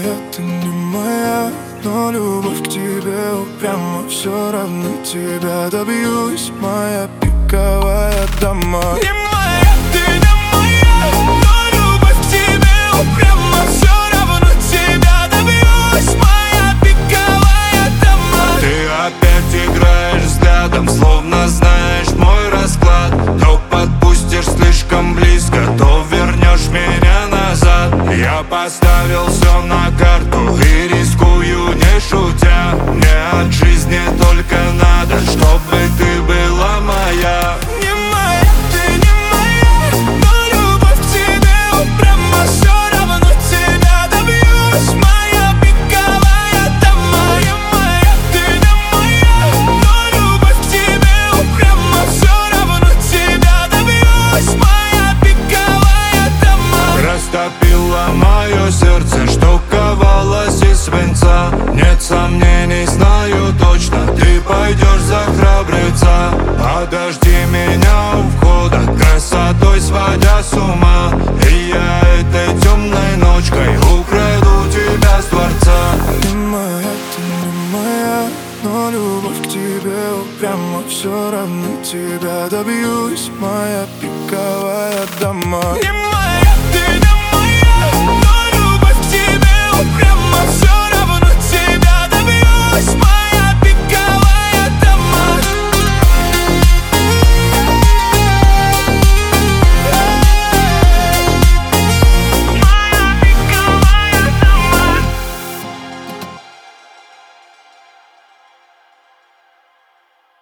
моя, ты не моя, но любовь к тебе упряма. Все равно тебя добьюсь, моя пиковая дама. Не моя, ты не моя, но любовь к тебе упряма. Все равно тебя добьюсь, моя пиковая дама. Ты опять играешь взглядом, словно знаешь мой расклад. То подпустишь слишком близко, то вернешь меня назад. Я поставил все на карту и рискую, не шутя. Мне от жизни только надо, чтобы ты была моя. Не моя, ты не моя, но любовь к тебе упряма. Все равно тебя добьюсь, моя пиковая дама. Не моя, ты не моя, но любовь к тебе упряма. Все равно тебя добьюсь, моя пиковая дама. Растопила мое сердце, что ковалось из свинца. Нет сомнений, знаю точно, ты пойдешь за храбреца. Подожди меня у входа, красотой сводя с ума. И я этой темной ночкой украду тебя с дворца. Не моя, ты не моя, но любовь к тебе упряма. Все равно тебя добьюсь, моя пиковая дама.